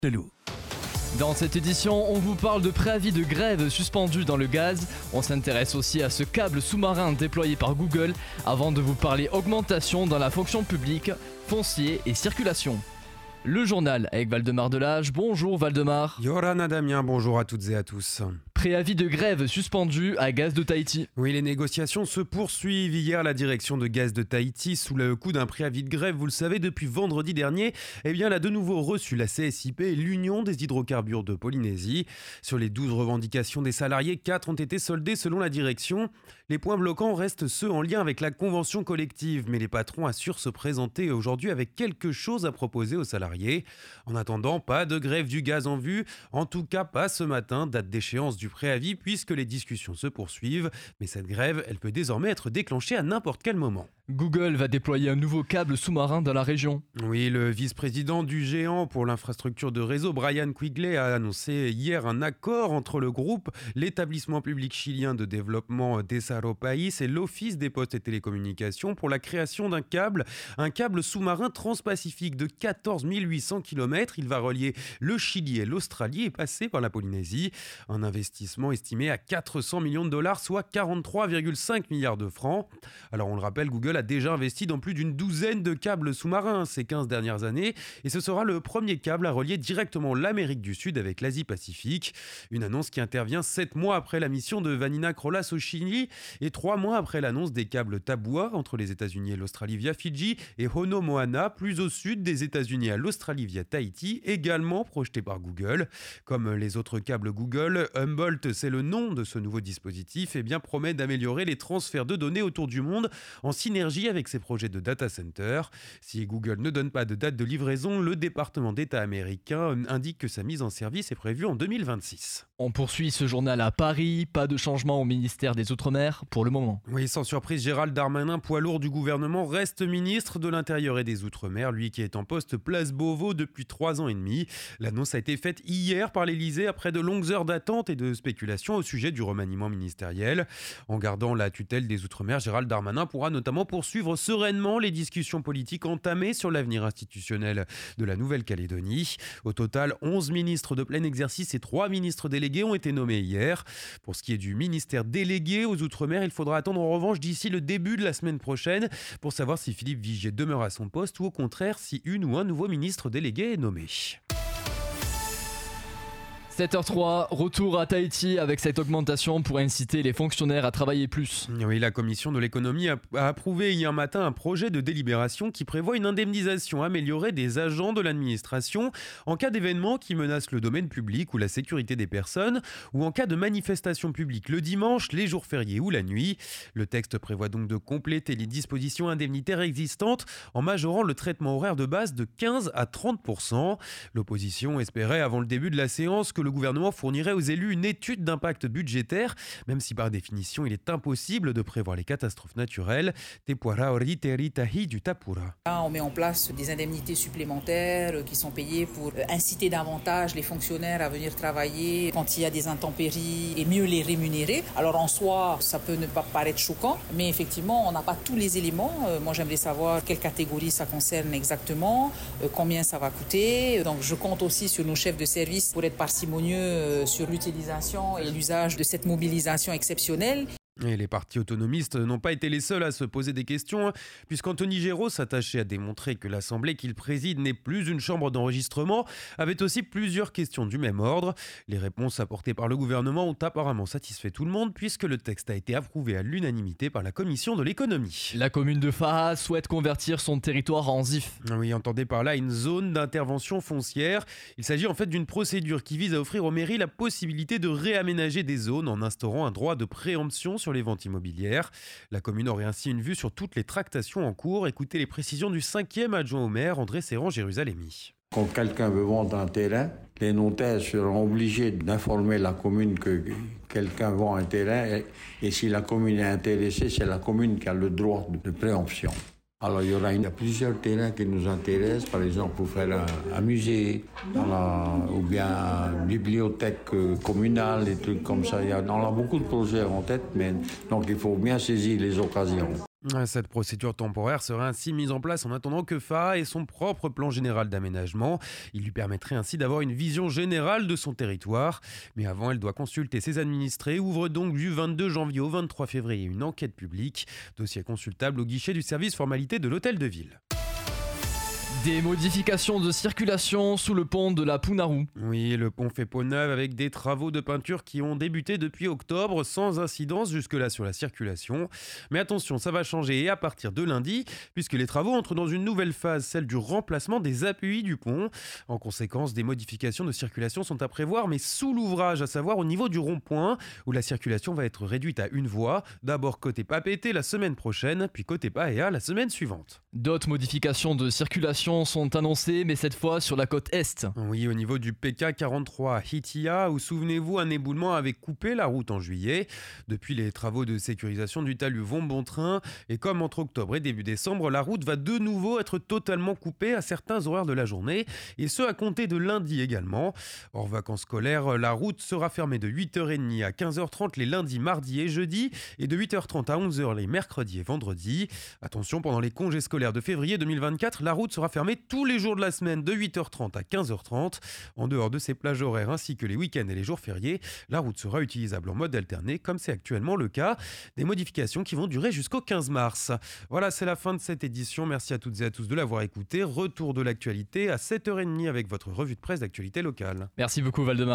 Lelou. Dans cette édition, on vous parle de préavis de grève suspendu dans le gaz. On s'intéresse aussi à ce câble sous-marin déployé par Google avant de vous parler augmentation dans la fonction publique, foncier et circulation. Le journal avec Valdemar Delage. Bonjour Valdemar. Yorana Damien, bonjour à toutes et à tous. Préavis de grève suspendu à Gaz de Tahiti. Oui, les négociations se poursuivent. Hier, la direction de Gaz de Tahiti, sous le coup d'un préavis de grève, vous le savez, depuis vendredi dernier, elle a de nouveau reçu la CSIP, l'Union des hydrocarbures de Polynésie. Sur les 12 revendications des salariés, 4 ont été soldées selon la direction. Les points bloquants restent ceux en lien avec la convention collective, mais les patrons assurent se présenter aujourd'hui avec quelque chose à proposer aux salariés. En attendant, pas de grève du gaz en vue, en tout cas pas ce matin, date d'échéance du préavis puisque les discussions se poursuivent. Mais cette grève, elle peut désormais être déclenchée à n'importe quel moment. Google va déployer un nouveau câble sous-marin dans la région. Oui, le vice-président du géant pour l'infrastructure de réseau, Brian Quigley, a annoncé hier un accord entre le groupe, l'établissement public chilien de développement Desarrollo País et l'Office des postes et télécommunications pour la création d'un câble, un câble sous-marin transpacifique de 14 800 km. Il va relier le Chili et l'Australie et passer par la Polynésie. Un investissement estimé à 400 millions de dollars, soit 43,5 milliards de francs. Alors on le rappelle, Google a déjà investi dans plus d'une douzaine de câbles sous-marins ces 15 dernières années et ce sera le premier câble à relier directement l'Amérique du Sud avec l'Asie-Pacifique. Une annonce qui intervient 7 mois après la mission de Vanina Kraulas au Chili et 3 mois après l'annonce des câbles Tabua entre les États-Unis et l'Australie via Fidji et Hono Moana plus au sud des États-Unis à l'Australie via Tahiti, également projeté par Google. Comme les autres câbles Google, Humboldt, c'est le nom de ce nouveau dispositif, promet d'améliorer les transferts de données autour du monde en synergie avec ses projets de data center. Si Google ne donne pas de date de livraison, le département d'État américain indique que sa mise en service est prévue en 2026. On poursuit ce journal à Paris, pas de changement au ministère des Outre-mer pour le moment. Oui, sans surprise, Gérald Darmanin, poids lourd du gouvernement, reste ministre de l'Intérieur et des Outre-mer, lui qui est en poste place Beauvau depuis 3 ans et demi. L'annonce a été faite hier par l'Élysée après de longues heures d'attente et de spéculation au sujet du remaniement ministériel. En gardant la tutelle des Outre-mer, Gérald Darmanin pourra notamment poursuivre sereinement les discussions politiques entamées sur l'avenir institutionnel de la Nouvelle-Calédonie. Au total, 11 ministres de plein exercice et 3 ministres délégués ont été nommés hier. Pour ce qui est du ministère délégué aux Outre-mer, il faudra attendre en revanche d'ici le début de la semaine prochaine pour savoir si Philippe Vigier demeure à son poste ou au contraire si une ou un nouveau ministre délégué est nommé. 7h03, retour à Tahiti avec cette augmentation pour inciter les fonctionnaires à travailler plus. Oui, la commission de l'économie a approuvé hier matin un projet de délibération qui prévoit une indemnisation améliorée des agents de l'administration en cas d'événements qui menacent le domaine public ou la sécurité des personnes ou en cas de manifestation publique le dimanche, les jours fériés ou la nuit. Le texte prévoit donc de compléter les dispositions indemnitaires existantes en majorant le traitement horaire de base de 15 à 30%. L'opposition espérait avant le début de la séance que le gouvernement fournirait aux élus une étude d'impact budgétaire, même si par définition il est impossible de prévoir les catastrophes naturelles. Tepuara ori teri tahi du Tapura. Là, on met en place des indemnités supplémentaires qui sont payées pour inciter davantage les fonctionnaires à venir travailler quand il y a des intempéries et mieux les rémunérer. Alors en soi, ça peut ne pas paraître choquant, mais effectivement, on n'a pas tous les éléments. Moi, j'aimerais savoir quelle catégorie ça concerne exactement, combien ça va coûter. Donc je compte aussi sur nos chefs de service pour être parcimonieux sur l'utilisation et l'usage de cette mobilisation exceptionnelle. Et les partis autonomistes n'ont pas été les seuls à se poser des questions, puisqu'Anthony Géraud s'attachait à démontrer que l'Assemblée qu'il préside n'est plus une chambre d'enregistrement, avait aussi plusieurs questions du même ordre. Les réponses apportées par le gouvernement ont apparemment satisfait tout le monde, puisque le texte a été approuvé à l'unanimité par la commission de l'économie. La commune de Faha souhaite convertir son territoire en ZIF. Oui, entendez par là une zone d'intervention foncière. Il s'agit en fait d'une procédure qui vise à offrir aux mairies la possibilité de réaménager des zones en instaurant un droit de préemption sur les ventes immobilières. La commune aurait ainsi une vue sur toutes les tractations en cours. Écoutez les précisions du 5e adjoint au maire, André Serran-Jérusalemi. Quand quelqu'un veut vendre un terrain, les notaires seront obligés d'informer la commune que quelqu'un vend un terrain et si la commune est intéressée, c'est la commune qui a le droit de préemption. Alors il y a plusieurs terrains qui nous intéressent, par exemple pour faire un musée ou bien une bibliothèque communale, des trucs comme ça. On a beaucoup de projets en tête, mais donc il faut bien saisir les occasions. Cette procédure temporaire sera ainsi mise en place en attendant que FAA ait son propre plan général d'aménagement. Il lui permettrait ainsi d'avoir une vision générale de son territoire. Mais avant, elle doit consulter ses administrés. Ouvre donc du 22 janvier au 23 février une enquête publique. Dossier consultable au guichet du service formalité de l'hôtel de ville. Des modifications de circulation sous le pont de la Punaru. Oui, le pont fait peau neuve avec des travaux de peinture qui ont débuté depuis octobre sans incidence jusque-là sur la circulation. Mais attention, ça va changer et à partir de lundi, puisque les travaux entrent dans une nouvelle phase, celle du remplacement des appuis du pont. En conséquence, des modifications de circulation sont à prévoir, mais sous l'ouvrage, à savoir au niveau du rond-point, où la circulation va être réduite à une voie. D'abord côté Papeete la semaine prochaine, puis côté Paea la semaine suivante. D'autres modifications de circulation sont annoncées, mais cette fois sur la côte est. Oui, au niveau du PK 43 à Hitia, où souvenez-vous, un éboulement avait coupé la route en juillet. Depuis, les travaux de sécurisation du talus vont bon train, et comme entre octobre et début décembre, la route va de nouveau être totalement coupée à certains horaires de la journée, et ce à compter de lundi également. Hors vacances scolaires, la route sera fermée de 8h30 à 15h30 les lundis, mardis et jeudis, et de 8h30 à 11h les mercredis et vendredis. Attention, pendant les congés scolaires de février 2024, la route sera fermée tous les jours de la semaine de 8h30 à 15h30. En dehors de ces plages horaires ainsi que les week-ends et les jours fériés, la route sera utilisable en mode alterné comme c'est actuellement le cas. Des modifications qui vont durer jusqu'au 15 mars. Voilà, c'est la fin de cette édition. Merci à toutes et à tous de l'avoir écouté. Retour de l'actualité à 7h30 avec votre revue de presse d'actualité locale. Merci beaucoup Valdemar.